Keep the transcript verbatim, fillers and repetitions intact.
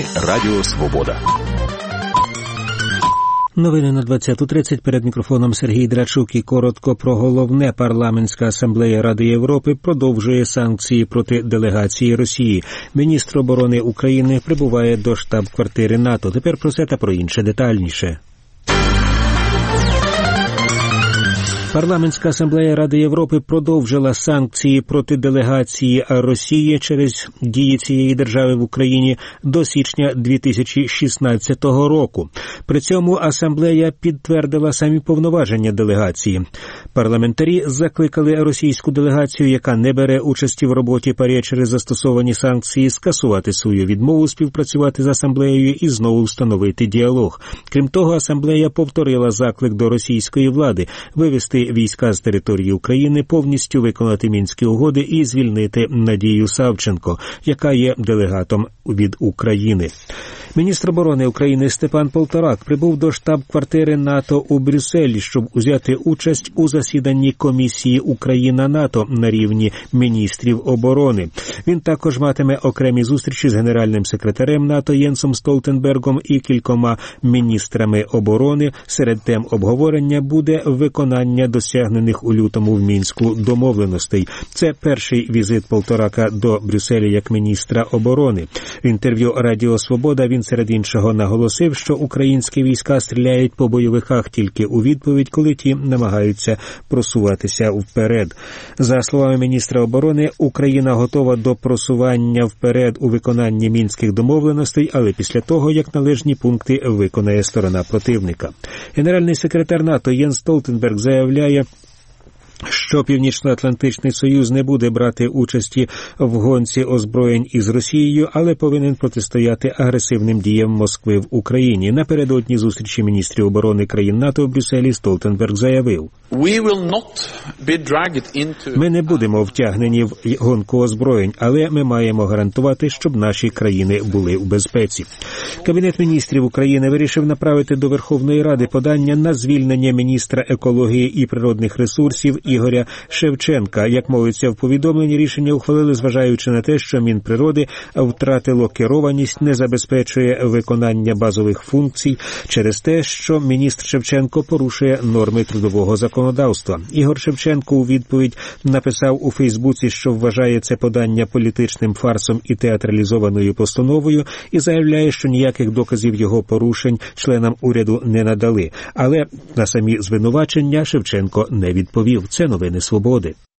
Радіо Свобода. Новини на двадцяту тридцять. Перед мікрофоном Сергій Драчук і коротко про головне. Парламентська асамблея Ради Європи продовжує санкції проти делегації Росії. Міністр оборони України прибуває до штаб-квартири НАТО. Тепер про це та про інше детальніше. Парламентська асамблея Ради Європи продовжила санкції проти делегації Росії через дії цієї держави в Україні до січня дві тисячі шістнадцятого року. При цьому асамблея підтвердила самі повноваження делегації. Парламентарі закликали російську делегацію, яка не бере участі в роботі ПАРЄ через застосовані санкції, скасувати свою відмову співпрацювати з асамблеєю і знову встановити діалог. Крім того, асамблея повторила заклик до російської влади вивести війська з території України, повністю виконати Мінські угоди і звільнити Надію Савченко, яка є делегатом від України. Міністр оборони України Степан Полторак прибув до штаб-квартири НАТО у Брюсселі, щоб узяти участь у засіданні комісії Україна-НАТО на рівні міністрів оборони. Він також матиме окремі зустрічі з генеральним секретарем НАТО Єнсом Столтенбергом і кількома міністрами оборони. Серед тем обговорення буде виконання досягнених у лютому в Мінську домовленостей. Це перший візит Полторака до Брюсселя як міністра оборони. В інтерв'ю Радіо Свобода він серед іншого наголосив, що українські війська стріляють по бойовиках тільки у відповідь, коли ті намагаються просуватися вперед. За словами міністра оборони, Україна готова до просування вперед у виконанні мінських домовленостей, але після того, як належні пункти виконає сторона противника. Генеральний секретар НАТО Єнс Столтенберг заявляє, що Північно-Атлантичний Союз не буде брати участі в гонці озброєнь із Росією, але повинен протистояти агресивним діям Москви в Україні. Напередодні зустрічі міністрів оборони країн НАТО в Брюсселі Столтенберг заявив: «Ми не будемо втягнені в гонку озброєнь, але ми маємо гарантувати, щоб наші країни були у безпеці». Кабінет міністрів України вирішив направити до Верховної Ради подання на звільнення міністра екології і природних ресурсів Ігоря Шевченка. Як мовиться в повідомленні, рішення ухвалили, зважаючи на те, що Мінприроди втратило керованість, не забезпечує виконання базових функцій через те, що міністр Шевченко порушує норми трудового законодавства. Ігор Шевченко у відповідь написав у Фейсбуці, що вважає це подання політичним фарсом і театралізованою постановою, і заявляє, що ніяких доказів його порушень членам уряду не надали. Але на самі звинувачення Шевченко не відповів. Це новини Свободи.